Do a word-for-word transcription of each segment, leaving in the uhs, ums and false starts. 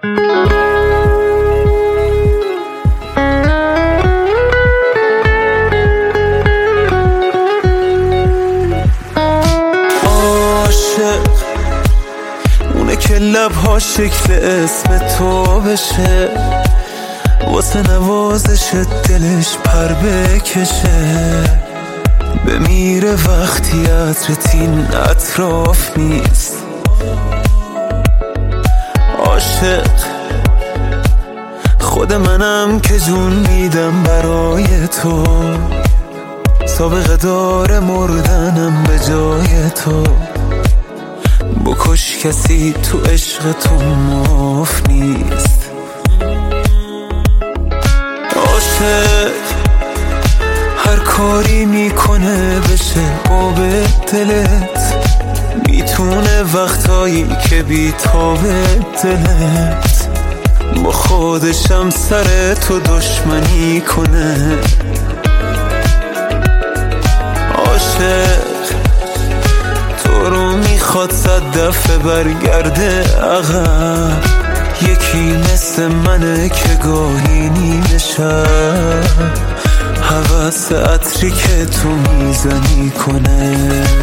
عاشق اونه که لبها شکل اسم تو بشه، واسه نوازش دلش پر بکشه، بمیره وقتی عطرت این اطراف نیست. عاشق خود منم که جون میدم برای تو، سابقه داره مردنم به جای تو، بکش کسی تو عشق تو معاف نیست. عاشق هر کاری میکنه بشه باب دلت، میتونه وقتایی که بیتاب دلت با خودشم سر تو دشمنی کنه. عاشق تو رو میخواد صد دفعه برگرده عقب، یکی مثل منه که گاهی نیمه شب هوس عطری که تو میزنی کنه.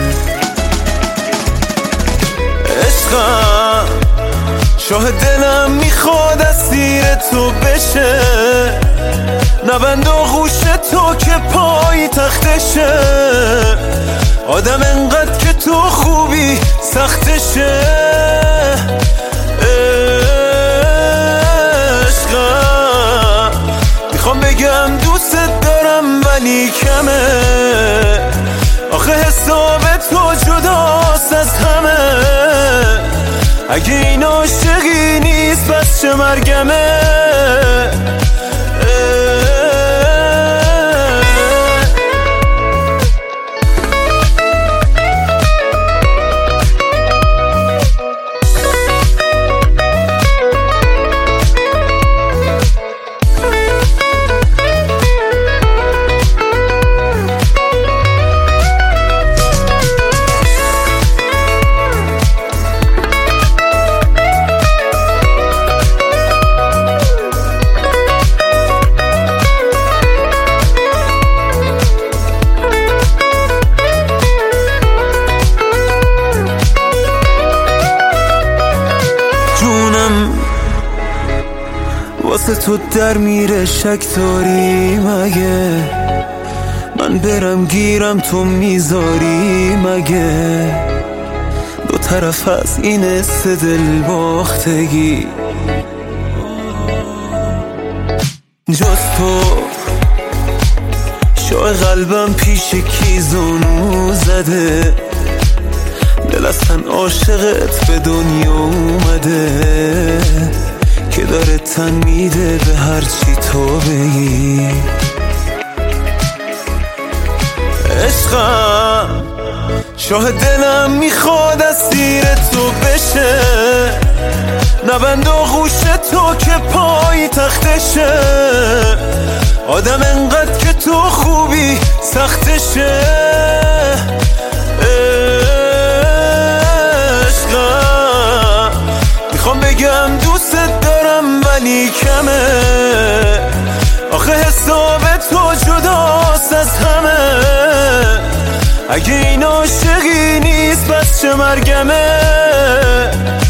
عشقم شاه دلم میخواد اسیر تو بشه، نبند آغوش تو که پای تختشه، آدم انقدر که تو خوبی سختشه. عشقم میخوام بگم دوست دارم ولی کمه، آخه حساب تو جداست از همه، اگه این عاشقی نیست پس چه مرگمه. جونم واسه تو در میره، شک داری مگه من برم گیرم تو میذاری مگه؟ دو طرف از این است دل باختگی، جز تو شاه قلبم پیش کی زانو زده، دل اصلا عاشقت به دنیا اومده که داره تن میده به هرچی تو بگی. عشقم شاه دلم میخواد اسیر تو بشه، نبند آغوش تو که پای تختشه، آدم انقدر که تو خوبی سختشه. میخوام بگم دوست دارم ولی کمه، آخه حساب تو جداست از همه، اگه این عاشقی نیست پس چه مرگمه.